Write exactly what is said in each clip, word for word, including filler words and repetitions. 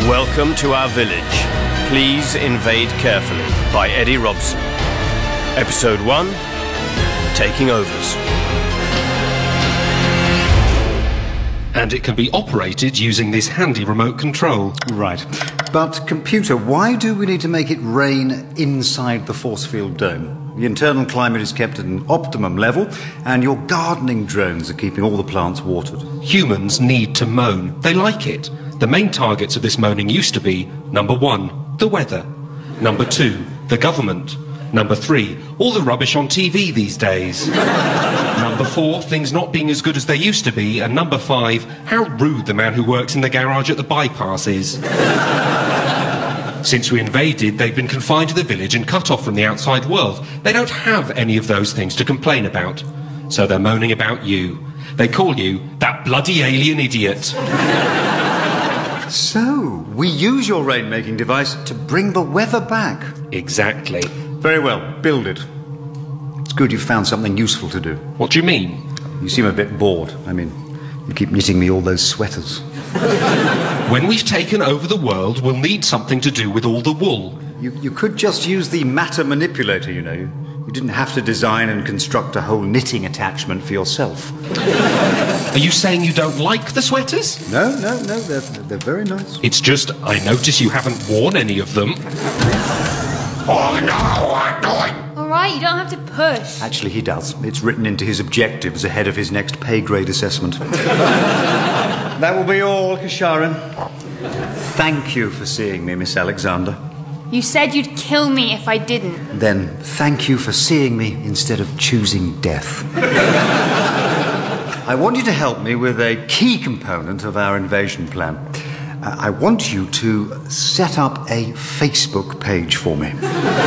Welcome to our village. Please invade carefully by Eddie Robson. Episode one, Taking Overs. And it can be operated using this handy remote control. Right. But, computer, why do we need to make it rain inside the force field dome? The internal climate is kept at an optimum level, and your gardening drones are keeping all the plants watered. Humans need to moan. They like it. The main targets of this moaning used to be, number one, the weather. Number two, the government. Number three, all the rubbish on T V these days. Number four, things not being as good as they used to be. And number five, how rude the man who works in the garage at the bypass is. Since we invaded, they've been confined to the village and cut off from the outside world. They don't have any of those things to complain about. So they're moaning about you. They call you that bloody alien idiot. So, we use your rain-making device to bring the weather back. Exactly. Very well, build it. It's good you've found something useful to do. What do you mean? You seem a bit bored. I mean, you keep knitting me all those sweaters. When we've taken over the world, we'll need something to do with all the wool. You, you could just use the matter manipulator, you know. You didn't have to design and construct a whole knitting attachment for yourself. Are you saying you don't like the sweaters? No, no, no, they're, they're very nice. It's just, I notice you haven't worn any of them. Oh no, I'm going. All right, you don't have to push. Actually, he does. It's written into his objectives ahead of his next pay grade assessment. That will be all, Sharon. Thank you for seeing me, Miss Alexander. You said you'd kill me if I didn't. Then thank you for seeing me instead of choosing death. I want you to help me with a key component of our invasion plan. Uh, I want you to set up a Facebook page for me.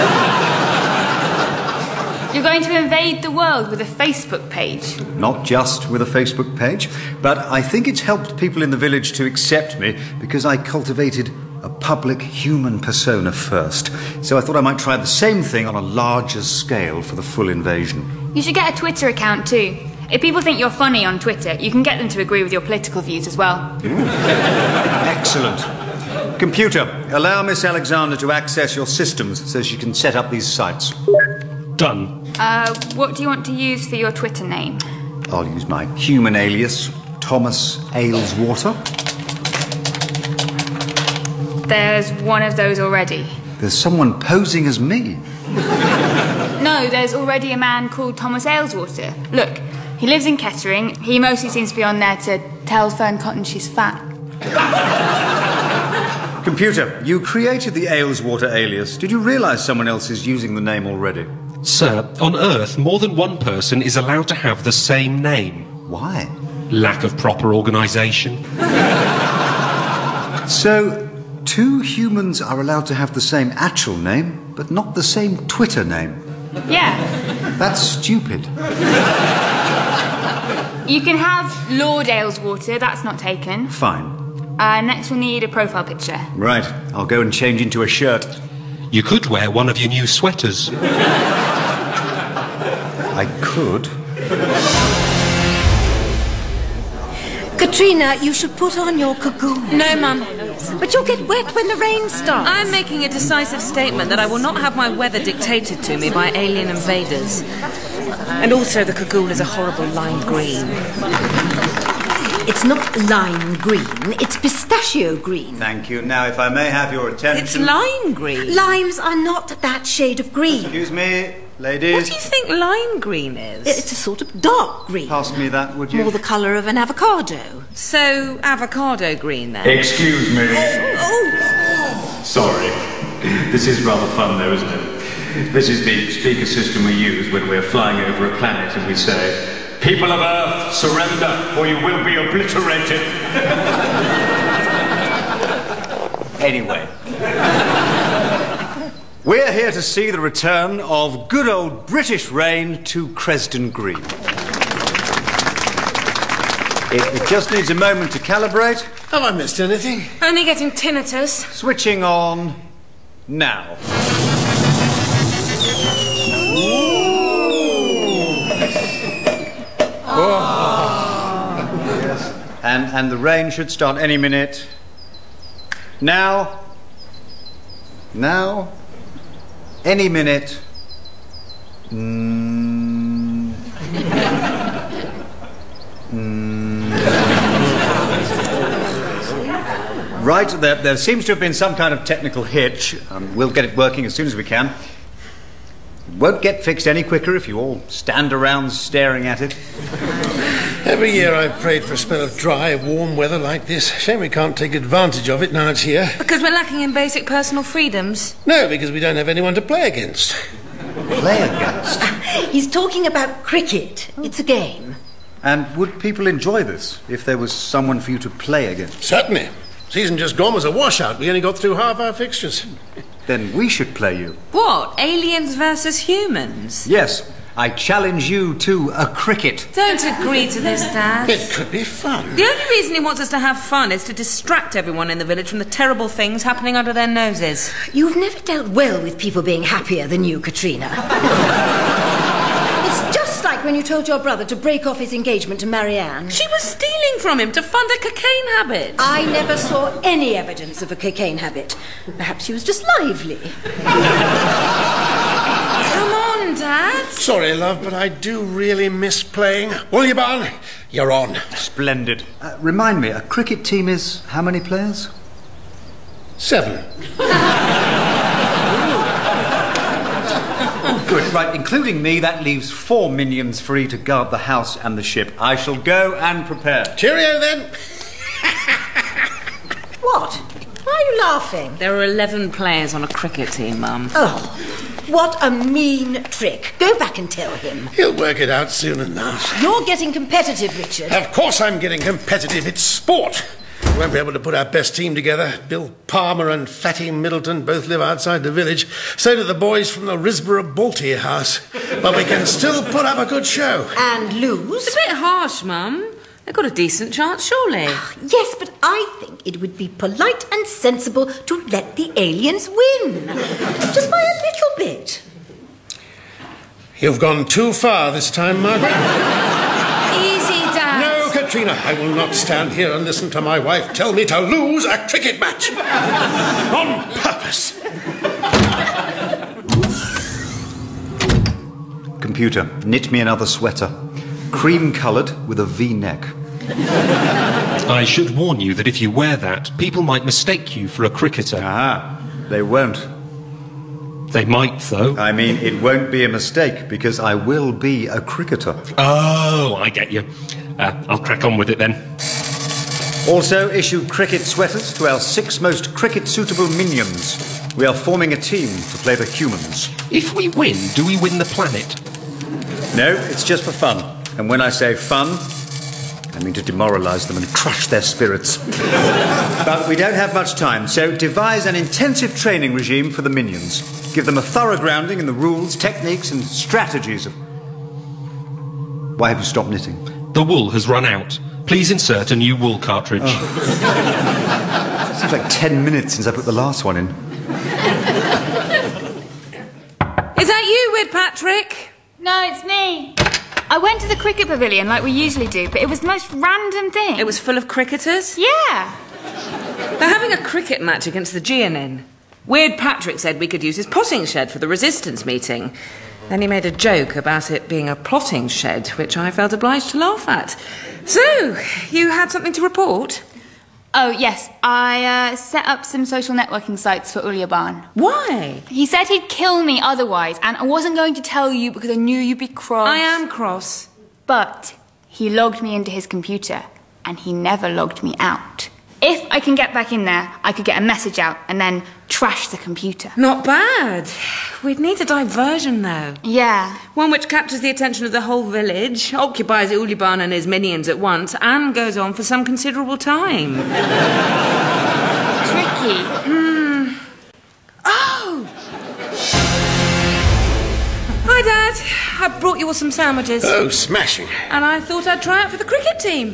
You're going to invade the world with a Facebook page? Not just with a Facebook page, but I think it's helped people in the village to accept me because I cultivated a public human persona first. So I thought I might try the same thing on a larger scale for the full invasion. You should get a Twitter account too. If people think you're funny on Twitter, you can get them to agree with your political views as well. Excellent. Computer, allow Miss Alexander to access your systems so she can set up these sites. Done. Uh, what do you want to use for your Twitter name? I'll use my human alias, Thomas Ayleswater. There's one of those already. There's someone posing as me. No, there's already a man called Thomas Ayleswater. Look, he lives in Kettering. He mostly seems to be on there to tell Fern Cotton she's fat. Computer, you created the Ayleswater alias. Did you realise someone else is using the name already? Sir, on Earth, more than one person is allowed to have the same name. Why? Lack of proper organisation. So, two humans are allowed to have the same actual name, but not the same Twitter name. Yeah. That's stupid. You can have Lord Ayleswater, that's not taken. Fine. Uh, next we'll need a profile picture. Right, I'll go and change into a shirt. You could wear one of your new sweaters. I could. Katrina, you should put on your cocoon. No, Mum. But you'll get wet when the rain starts. I'm making a decisive statement that I will not have my weather dictated to me by alien invaders. And also the cocoon is a horrible lime green. It's not lime green, it's pistachio green. Thank you. Now, if I may have your attention... It's lime green. Limes are not that shade of green. Excuse me, ladies. What do you think lime green is? It's a sort of dark green. Pass me that, would you? More the colour of an avocado. So, avocado green, then? Excuse me. Oh! Sorry. This is rather fun, though, isn't it? This is the speaker system we use when we're flying over a planet and we say, "People of Earth, surrender, or you will be obliterated." Anyway. We're here to see the return of good old British rain to Cresden Green. It, it just needs a moment to calibrate. Have I missed anything? Only getting tinnitus. Switching on now. Oh. Yes. And, and the rain should start any minute Now, now, any minute. Mm. mm. Right, there, there seems to have been some kind of technical hitch. Um, we'll get it working as soon as we can. It won't get fixed any quicker if you all stand around staring at it. Every year I've prayed for a spell of dry, warm weather like this. Shame we can't take advantage of it now it's here. Because we're lacking in basic personal freedoms? No, because we don't have anyone to play against. Play against? He's talking about cricket. It's a game. And would people enjoy this if there was someone for you to play against? Certainly. Season just gone was a washout. We only got through half our fixtures. Then we should play you. What? Aliens versus humans? Yes. I challenge you to a cricket. Don't agree to this, Dad. It could be fun. The only reason he wants us to have fun is to distract everyone in the village from the terrible things happening under their noses. You've never dealt well with people being happier than you, Katrina. It's just like when you told your brother to break off his engagement to Marianne. She was stealing from him to fund a cocaine habit. I never saw any evidence of a cocaine habit. Perhaps she was just lively. Come on, Dad. Sorry, love, but I do really miss playing. Woollybarn, you're on. Splendid. Uh, remind me, a cricket team is how many players? Seven. Good, right, including me, that leaves four minions free to guard the house and the ship. I shall go and prepare. Cheerio, then. What? Why are you laughing? There are eleven players on a cricket team, Mum. Oh, what a mean trick. Go back and tell him. He'll work it out soon enough. You're getting competitive, Richard. Of course I'm getting competitive. It's sport. We won't be able to put our best team together. Bill Palmer and Fatty Middleton both live outside the village. So do the boys from the Risborough Balti house. But we can still put up a good show. And lose? It's a bit harsh, Mum. They've got a decent chance, surely. Yes, but I think it would be polite and sensible to let the aliens win. Just by a little bit. You've gone too far this time, Margaret. Easy, Dad. No, Katrina, I will not stand here and listen to my wife tell me to lose a cricket match. On purpose. Computer, knit me another sweater. Cream-coloured with a V-neck. I should warn you that if you wear that, people might mistake you for a cricketer. Ah, they won't. They might, though. I mean, it won't be a mistake, because I will be a cricketer. Oh, I get you. Uh, I'll crack on with it then. Also, issue cricket sweaters to our six most cricket-suitable minions. We are forming a team to play the humans. If we win, do we win the planet? No, it's just for fun. And when I say fun, I mean to demoralise them and crush their spirits. But we don't have much time, so devise an intensive training regime for the minions. Give them a thorough grounding in the rules, techniques and strategies of... Why have you stopped knitting? The wool has run out. Please insert a new wool cartridge. Oh. Seems like ten minutes since I put the last one in. Is that you, Weird Patrick? No, it's me. I went to the cricket pavilion like we usually do, but it was the most random thing. It was full of cricketers? Yeah. They're having a cricket match against the G N N. Weird Patrick said we could use his potting shed for the resistance meeting. Then he made a joke about it being a plotting shed, which I felt obliged to laugh at. So, you had something to report? Oh, yes. I uh, set up some social networking sites for Woollybarn. Why? He said he'd kill me otherwise, and I wasn't going to tell you because I knew you'd be cross. I am cross. But he logged me into his computer, and he never logged me out. If I can get back in there, I could get a message out and then trash the computer. Not bad. We'd need a diversion, though. Yeah. One which captures the attention of the whole village, occupies Woollybarn and his minions at once, and goes on for some considerable time. Tricky. Hmm. Oh! Hi, Dad. I brought you all some sandwiches. Oh, smashing. And I thought I'd try out for the cricket team.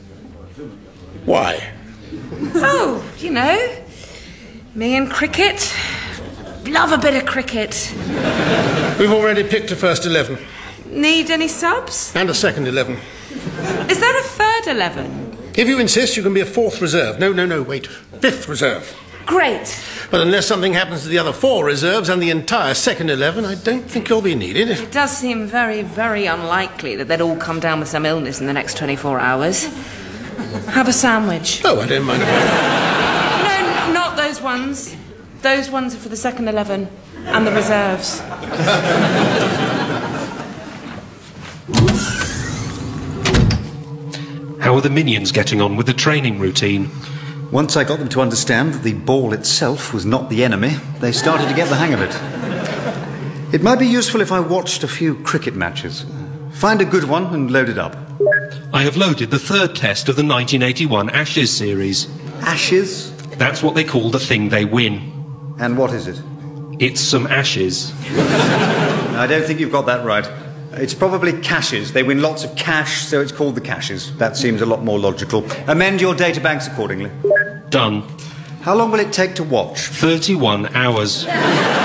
Why? Oh, you know, me and cricket. Love a bit of cricket. We've already picked a first eleven. Need any subs? And a second eleven. Is there a third eleven? If you insist, you can be a fourth reserve. No, no, no, wait. Fifth reserve. Great. But unless something happens to the other four reserves and the entire second eleven, I don't think you'll be needed. It does seem very, very unlikely that they'd all come down with some illness in the next twenty-four hours. Have a sandwich. Oh, I don't mind. No, not those ones. Those ones are for the second eleven and the reserves. How are the minions getting on with the training routine? Once I got them to understand that the ball itself was not the enemy, they started to get the hang of it. It might be useful if I watched a few cricket matches. Find a good one and load it up. I have loaded the third test of the nineteen eighty-one Ashes series. Ashes? That's what they call the thing they win. And what is it? It's some ashes. I don't think you've got that right. It's probably caches. They win lots of cash, so it's called the caches. That seems a lot more logical. Amend your databanks accordingly. Done. How long will it take to watch? thirty-one hours. What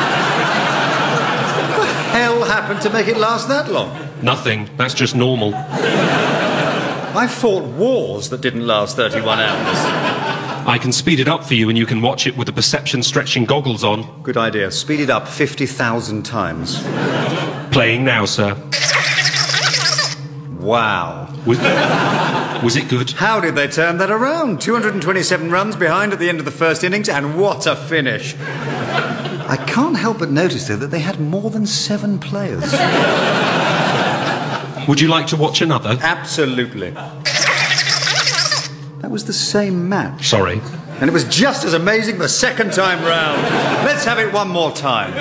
the hell happened to make it last that long? Nothing. That's just normal. I fought wars that didn't last thirty-one hours. I can speed it up for you and you can watch it with the perception-stretching goggles on. Good idea. Speed it up fifty thousand times. Playing now, sir. Wow. Was, was it good? How did they turn that around? two hundred twenty-seven runs behind at the end of the first innings, and what a finish. I can't help but notice, though, that they had more than seven players. Would you like to watch another? Absolutely. That was the same match. Sorry. And it was just as amazing the second time round. Let's have it one more time.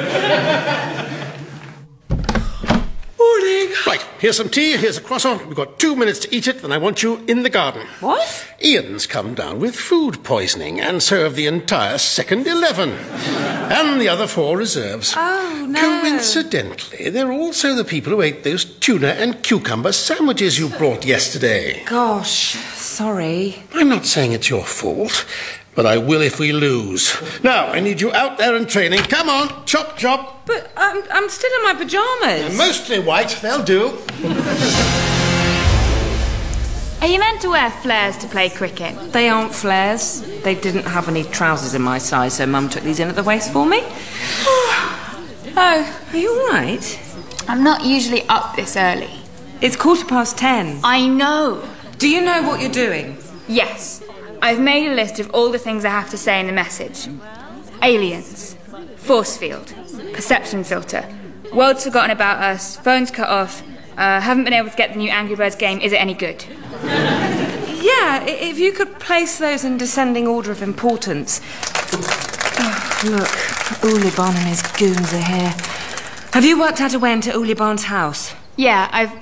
Morning. Right, here's some tea, here's a croissant. We've got two minutes to eat it, then I want you in the garden. What? Ian's come down with food poisoning, and so have the entire second eleven. And the other four reserves. Oh, no. Coincidentally, they're also the people who ate those tuna and cucumber sandwiches you brought yesterday. Gosh, sorry. I'm not saying it's your fault, but I will if we lose. Now, I need you out there and training. Come on, chop, chop. But I'm, I'm still in my pyjamas. They're mostly white, they'll do. Are you meant to wear flares to play cricket? They aren't flares. They didn't have any trousers in my size, so Mum took these in at the waist for me. Oh, are you all right? I'm not usually up this early. It's quarter past ten. I know. Do you know what you're doing? Yes. I've made a list of all the things I have to say in the message. Aliens. Force field. Perception filter. World's forgotten about us. Phones cut off. Uh, haven't been able to get the new Angry Birds game. Is it any good? Yeah, if you could place those in descending order of importance. Oh, look, Uliban and his goons are here. Have you worked out a way into Uliban's house? Yeah, I've...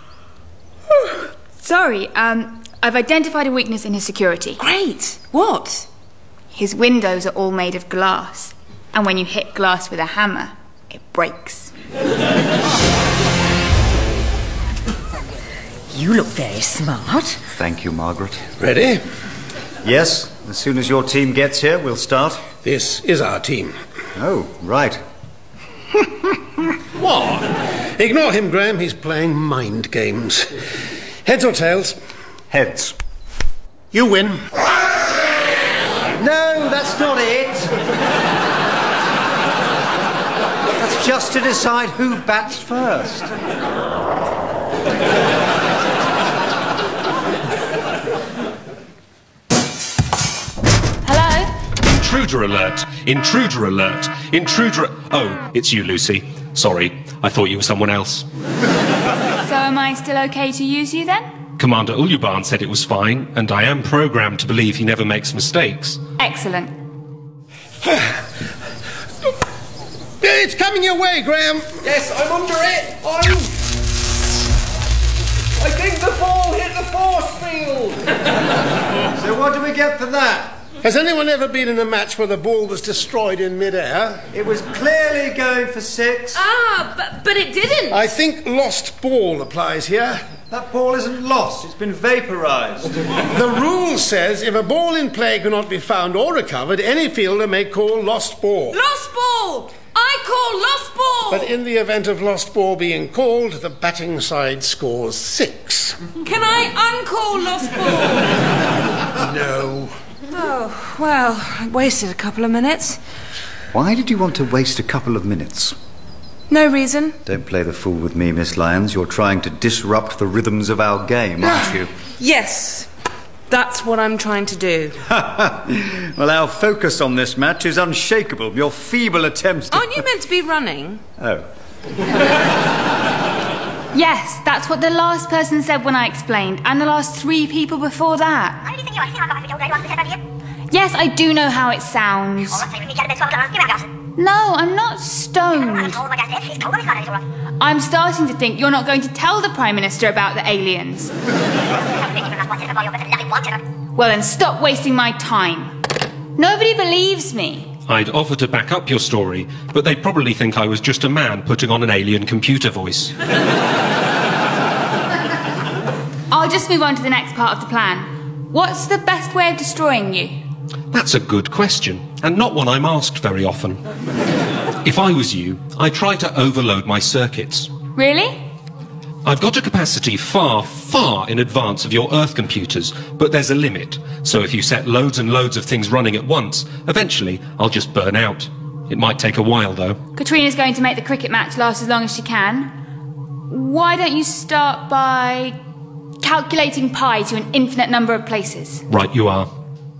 Sorry, um, I've identified a weakness in his security. Great. What? His windows are all made of glass. And when you hit glass with a hammer, it breaks. You look very smart. Thank you, Margaret. Ready? Yes, as soon as your team gets here, we'll start. This is our team. Oh, right. What? Ignore him, Graham. He's playing mind games. Heads or tails? Heads. You win. No, that's not it. That's just to decide who bats first. Hello? Intruder alert! Intruder alert! Intruder... Oh, it's you, Lucy. Sorry, I thought you were someone else. So am I still okay to use you then? Commander Ulyuban said it was fine, and I am programmed to believe he never makes mistakes. Excellent. It's coming your way, Graham. Yes, I'm under it. I'm... I think the ball hit the force field. So what do we get for that? Has anyone ever been in a match where the ball was destroyed in midair? It was clearly going for six. Ah, but, but it didn't. I think lost ball applies here. That ball isn't lost, it's been vaporised. The rule says if a ball in play cannot be found or recovered, any fielder may call lost ball. Lost ball! I call lost ball! But in the event of lost ball being called, the batting side scores six. Can I uncall lost ball? No. Oh. Oh, well, I wasted a couple of minutes. Why did you want to waste a couple of minutes? No reason. Don't play the fool with me, Miss Lyons. You're trying to disrupt the rhythms of our game, aren't you? Yes, that's what I'm trying to do. Well, our focus on this match is unshakable. Your feeble attempts to... Aren't you meant to be running? Oh. Yes, that's what the last person said when I explained, and the last three people before that. Yes, I do know how it sounds. No, I'm not stoned. I'm starting to think you're not going to tell the Prime Minister about the aliens. Well, then stop wasting my time. Nobody believes me. I'd offer to back up your story, but they'd probably think I was just a man putting on an alien computer voice. I'll just move on to the next part of the plan. What's the best way of destroying you? That's a good question, and not one I'm asked very often. If I was you, I'd try to overload my circuits. Really? I've got a capacity far, far in advance of your Earth computers, but there's a limit. So if you set loads and loads of things running at once, eventually I'll just burn out. It might take a while, though. Katrina's going to make the cricket match last as long as she can. Why don't you start by calculating pi to an infinite number of places? Right you are.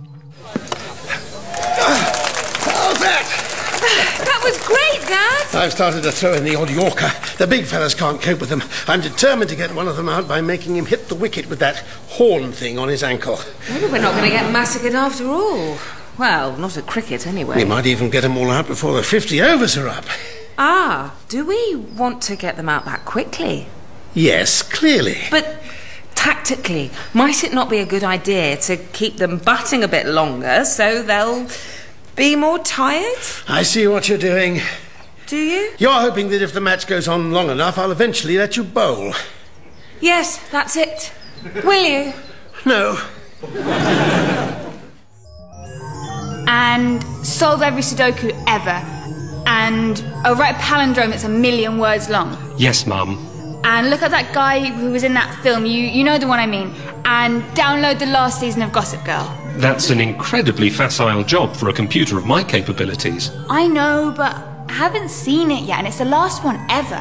How's that? That was great, Dad. I've started to throw in the odd Yorker. The big fellas can't cope with them. I'm determined to get one of them out by making him hit the wicket with that horn thing on his ankle. Maybe we're not going to get massacred after all. Well, not at cricket, anyway. We might even get them all out before the fifty overs are up. Ah, do we want to get them out that quickly? Yes, clearly. But tactically, might it not be a good idea to keep them batting a bit longer so they'll be more tired? I see what you're doing. Do you? You're hoping that if the match goes on long enough, I'll eventually let you bowl. Yes, that's it. Will you? No. And solve every Sudoku ever. And oh, write a palindrome that's a million words long. Yes, Mum. And look at that guy who was in that film, you, you know the one I mean. And download the last season of Gossip Girl. That's an incredibly facile job for a computer of my capabilities. I know, but I haven't seen it yet, and it's the last one ever.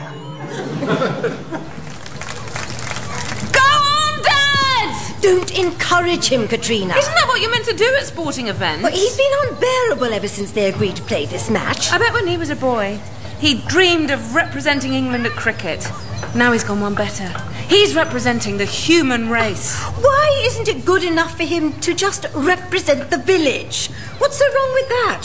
Go on, Dad! Don't encourage him, Katrina. Isn't that what you're meant to do at sporting events? Well, he's been unbearable ever since they agreed to play this match. I bet when he was a boy, he dreamed of representing England at cricket. Now he's gone one better. He's representing the human race. Why isn't it good enough for him to just represent the village? What's so wrong with that?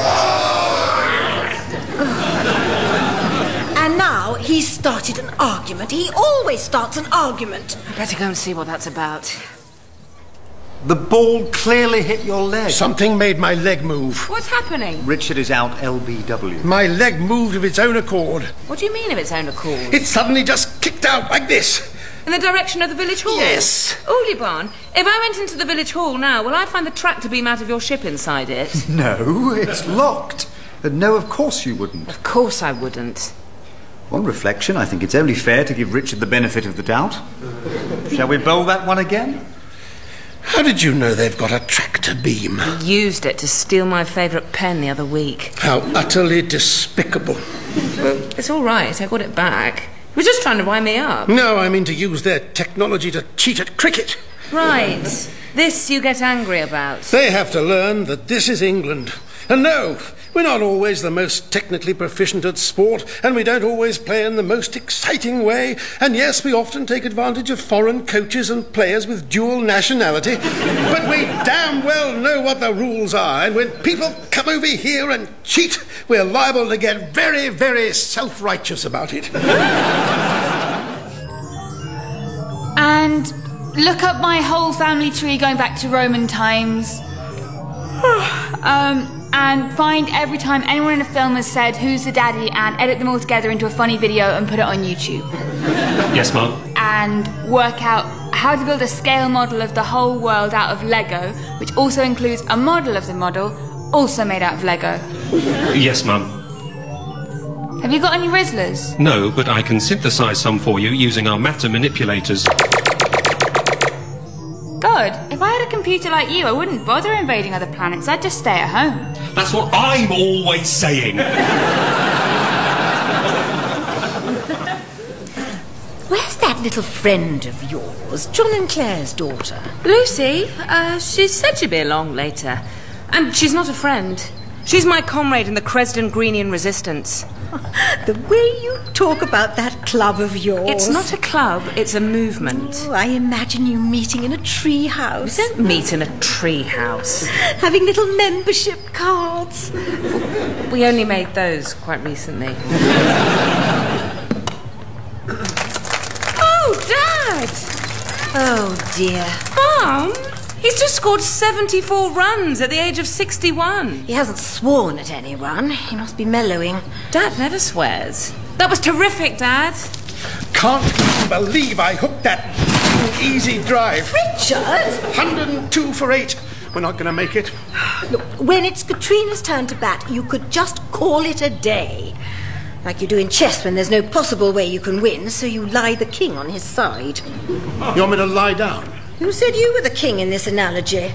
And now he's started an argument. He always starts an argument. I better go and see what that's about. The ball clearly hit your leg. Something made my leg move. What's happening? Richard is out L B W. My leg moved of its own accord. What do you mean of its own accord? It suddenly just kicked out like this. In the direction of the village hall? Yes. Oliban, if I went into the village hall now, will I find the tractor beam out of your ship inside it? No, it's locked. And no, of course you wouldn't. Of course I wouldn't. On reflection, I think it's only fair to give Richard the benefit of the doubt. Shall we bowl that one again? How did you know they've got a tractor beam? He used it to steal my favourite pen the other week. How utterly despicable. Well, it's all right. I got it back. He was just trying to wind me up. No, I mean to use their technology to cheat at cricket. Right. This you get angry about. They have to learn that this is England. And no, we're not always the most technically proficient at sport, and we don't always play in the most exciting way. And yes, we often take advantage of foreign coaches and players with dual nationality. But we damn well know what the rules are, and when people come over here and cheat, we're liable to get very, very self-righteous about it. And look up my whole family tree going back to Roman times. um... And find every time anyone in a film has said, "Who's the daddy?" and edit them all together into a funny video and put it on YouTube. Yes, Mum. And work out how to build a scale model of the whole world out of Lego, which also includes a model of the model, also made out of Lego. Yes, Mum. Have you got any Rizzlers? No, but I can synthesise some for you using our matter manipulators. God, if I had a computer like you, I wouldn't bother invading other planets. I'd just stay at home. That's what I'm always saying. Where's that little friend of yours, John and Claire's daughter? Lucy? Uh, she said she'd be along later. And she's not a friend. She's my comrade in the Cresden Greenian Resistance. The way you talk about that club of yours. It's not a club, it's a movement. Oh, I imagine you meeting in a tree house. We don't meet in a tree house. Having little membership cards. We only made those quite recently. Oh, Dad! Oh, dear. Mom, he's just scored seventy-four runs at the age of sixty-one. He hasn't sworn at anyone. He must be mellowing. Dad never swears. That was terrific, Dad. Can't believe I hooked that easy drive. Richard! one hundred two for eight. We're not going to make it. Look, when it's Katrina's turn to bat, you could just call it a day. Like you do in chess when there's no possible way you can win, so you lie the king on his side. You want me to lie down? Who said you were the king in this analogy?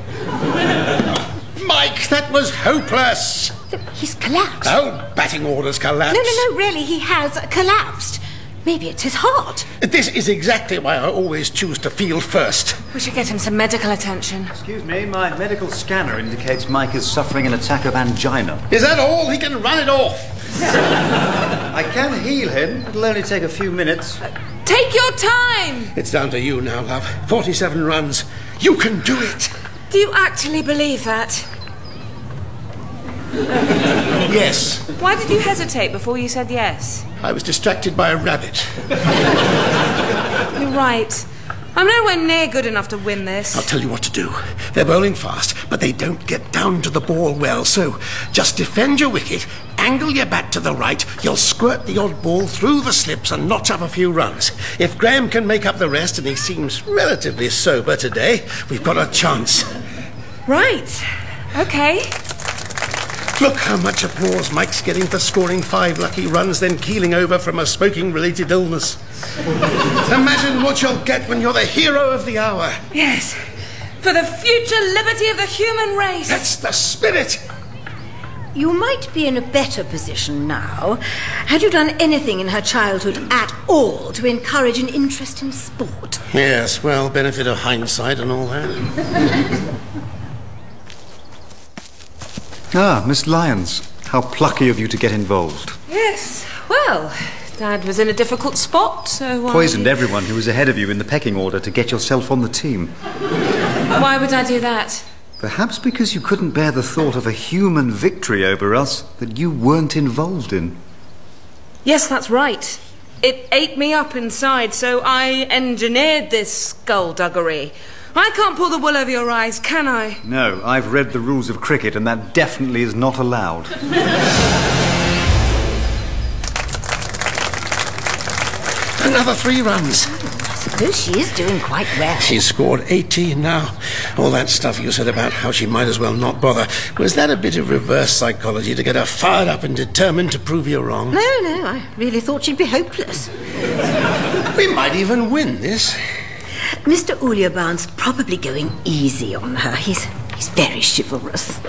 Mike, that was hopeless. Look, he's collapsed. The whole batting order's collapsed. No, no, no, really, he has collapsed. Maybe it's his heart. This is exactly why I always choose to field first. We should get him some medical attention. Excuse me, my medical scanner indicates Mike is suffering an attack of angina. Is that all? He can run it off. I can heal him. It'll only take a few minutes. Take your time! It's down to you now, love. forty-seven runs. You can do it. Do you actually believe that? Yes. Why did you hesitate before you said yes? I was distracted by a rabbit. You're right. I'm nowhere near good enough to win this. I'll tell you what to do. They're bowling fast, but they don't get down to the ball well, so just defend your wicket, angle your bat to the right, you'll squirt the odd ball through the slips and notch up a few runs. If Graham can make up the rest, and he seems relatively sober today, we've got a chance. Right. Okay. Look how much applause Mike's getting for scoring five lucky runs, then keeling over from a smoking-related illness. Imagine what you'll get when you're the hero of the hour. Yes. For the future liberty of the human race. That's the spirit. You might be in a better position now. Had you done anything in her childhood at all to encourage an interest in sport? Yes, well, benefit of hindsight and all that. Ah, Miss Lyons. How plucky of you to get involved. Yes. Well, Dad was in a difficult spot, so... I... Poisoned everyone who was ahead of you in the pecking order to get yourself on the team. Why would I do that? Perhaps because you couldn't bear the thought of a human victory over us that you weren't involved in. Yes, that's right. It ate me up inside, so I engineered this skullduggery. I can't pull the wool over your eyes, can I? No, I've read the rules of cricket, and that definitely is not allowed. Another three runs. I suppose she is doing quite well. She's scored eighteen now. All that stuff you said about how she might as well not bother, was that a bit of reverse psychology to get her fired up and determined to prove you wrong? No, no, I really thought she'd be hopeless. We might even win this. Mister Ulyaban's probably going easy on her. He's, he's very chivalrous.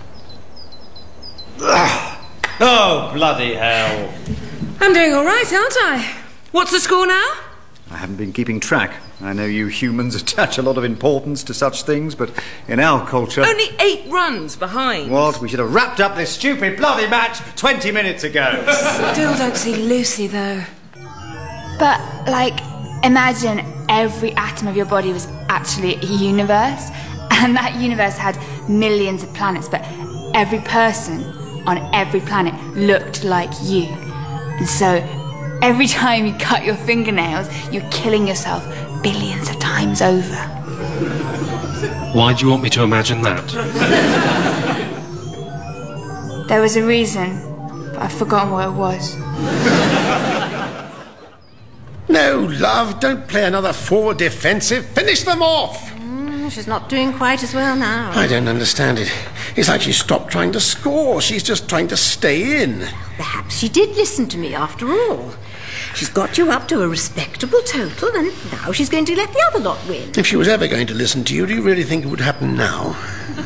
Oh, bloody hell. I'm doing all right, aren't I? What's the score now? I haven't been keeping track. I know you humans attach a lot of importance to such things, but in our culture... Only eight runs behind. What? We should have wrapped up this stupid bloody match twenty minutes ago. Still don't see Lucy, though. But, like, imagine every atom of your body was actually a universe, and that universe had millions of planets, but every person on every planet looked like you. And so every time you cut your fingernails, you're killing yourself billions of times over. Why do you want me to imagine that? There was a reason, but I've forgotten what it was. No, love, don't play another forward defensive. Finish them off. Mm, she's not doing quite as well now. I don't understand it. It's like she stopped trying to score. She's just trying to stay in. Perhaps she did listen to me after all. She's got you up to a respectable total, and now she's going to let the other lot win. If she was ever going to listen to you, do you really think it would happen now?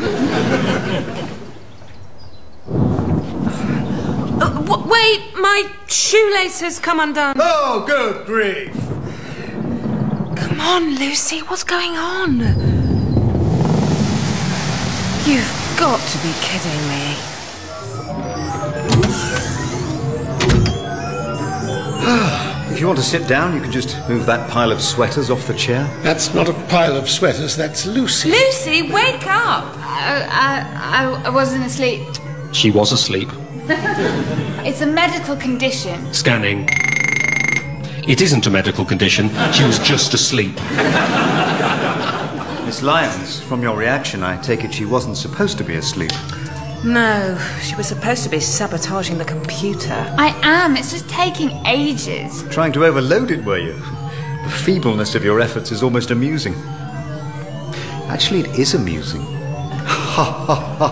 Uh, w- wait, my shoelace has come undone. Oh, good grief! Come on, Lucy, what's going on? You've got to be kidding me. If you want to sit down, you can just move that pile of sweaters off the chair. That's not a pile of sweaters, that's Lucy. Lucy, wake up! I, I, I wasn't asleep. She was asleep. It's a medical condition. Scanning. It isn't a medical condition. She was just asleep. Miss Lyons, from your reaction, I take it she wasn't supposed to be asleep. No, she was supposed to be sabotaging the computer. I am. It's just taking ages. Trying to overload it, were you? The feebleness of your efforts is almost amusing. Actually, it is amusing. Ha ha ha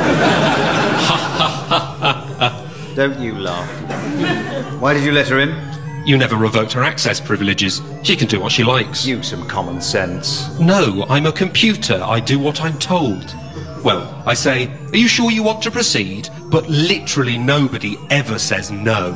ha. Don't you laugh. Why did you let her in? You never revoked her access privileges. She can do what she likes. Use some common sense. No, I'm a computer. I do what I'm told. Well, I say, are you sure you want to proceed? But literally nobody ever says no.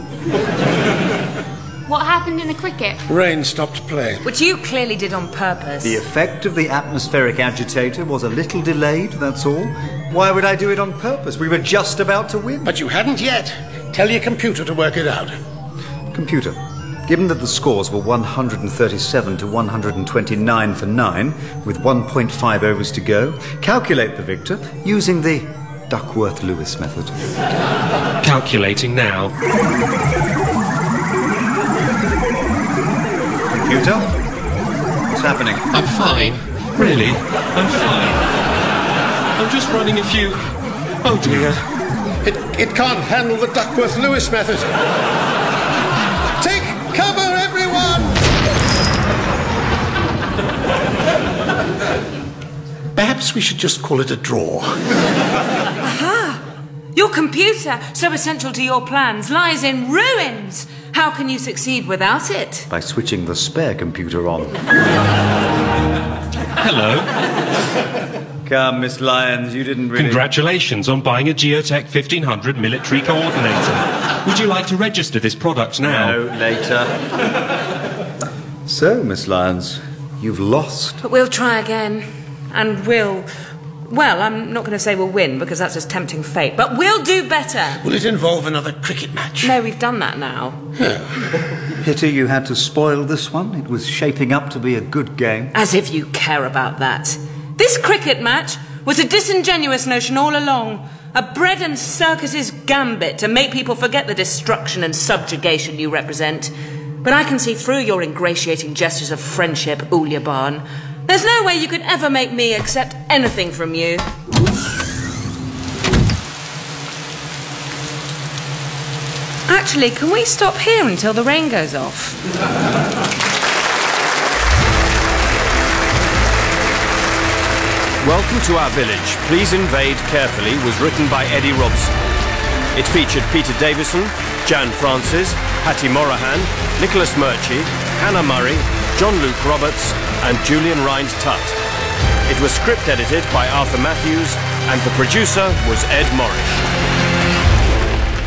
What happened in the cricket? Rain stopped play. Which you clearly did on purpose. The effect of the atmospheric agitator was a little delayed, that's all. Why would I do it on purpose? We were just about to win. But you hadn't yet. Tell your computer to work it out. Computer, given that the scores were one hundred thirty-seven to one hundred twenty-nine for nine, with one point five overs to go, calculate the victor using the Duckworth-Lewis method. Calculating now. Computer, what's happening? I'm fine. Really? I'm fine. I'm just running a few... Oh, dear. It, it can't handle the Duckworth-Lewis method. Take cover, everyone! Perhaps we should just call it a draw. Aha! Your computer, so essential to your plans, lies in ruins. How can you succeed without it? By switching the spare computer on. Hello. Come, Miss Lyons, you didn't really... Congratulations on buying a Geotech fifteen hundred military coordinator. Would you like to register this product now? No, later. So, Miss Lyons, you've lost. But we'll try again. And we'll... Well, I'm not going to say we'll win, because that's just tempting fate. But we'll do better. Will it involve another cricket match? No, we've done that now. Pity you had to spoil this one. It was shaping up to be a good game. As if you care about that. This cricket match was a disingenuous notion all along. A bread and circuses gambit to make people forget the destruction and subjugation you represent. But I can see through your ingratiating gestures of friendship, Ulyaban. There's no way you could ever make me accept anything from you. Actually, can we stop here until the rain goes off? Welcome to Our Village. Please Invade Carefully was written by Eddie Robson. It featured Peter Davison, Jan Francis, Hattie Morahan, Nicholas Murchie, Hannah Murray, John Luke Roberts, and Julian Rind Tutt. It was script edited by Arthur Matthews, and the producer was Ed Morrish.